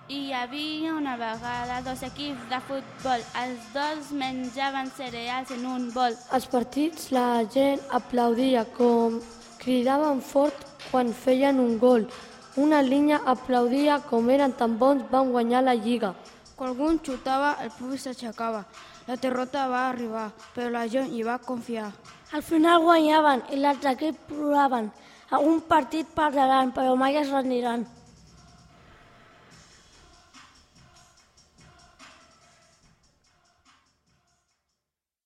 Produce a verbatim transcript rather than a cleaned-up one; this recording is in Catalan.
Hi havia una vegada dos equips de futbol. Els dos menjaven cereals en un bol. Als partits la gent aplaudia com cridaven fort quan feien un gol. Una línia aplaudia com eren tan bons van guanyar la lliga. Quan algú xutava, el públic s'aixecava. La derrota va arribar, però la gent hi va confiar. Al final guanyaven i l'altre equip ploraven. Algun partit perdran, però mai es rendiran.